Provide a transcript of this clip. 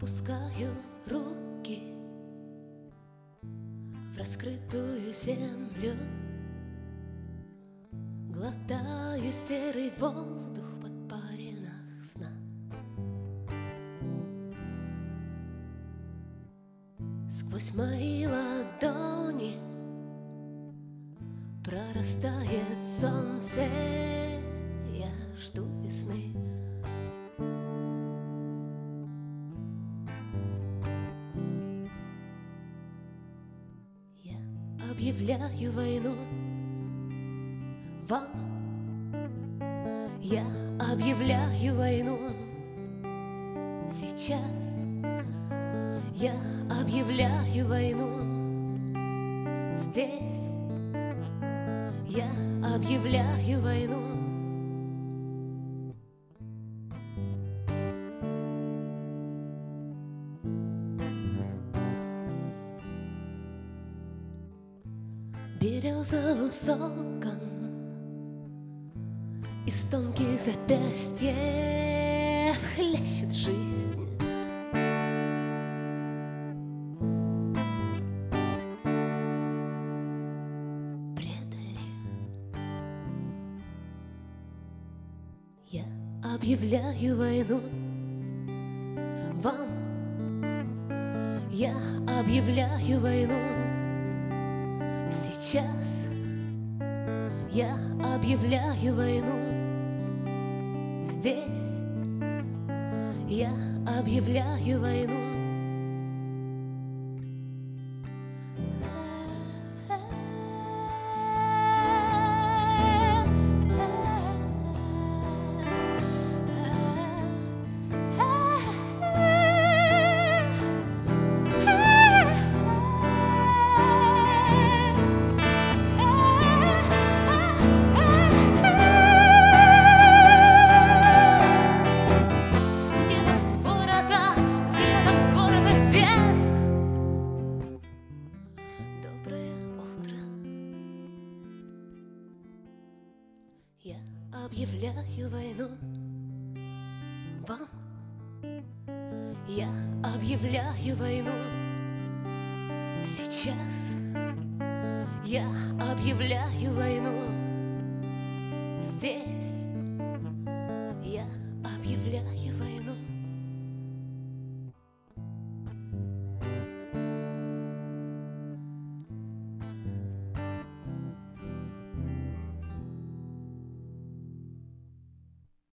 Опускаю руки в раскрытую землю, глотаю серый воздух под паринах сна. Сквозь мои ладони прорастает солнце, я жду весны. Объявляю войну вам, я объявляю войну сейчас, я объявляю войну здесь, я объявляю войну. Березовым соком из тонких запястьев хлещет жизнь. Предали. Я объявляю войну вам, я объявляю войну сейчас, я объявляю войну здесь, я объявляю войну. Я объявляю войну вам, я объявляю войну сейчас, я объявляю войну здесь.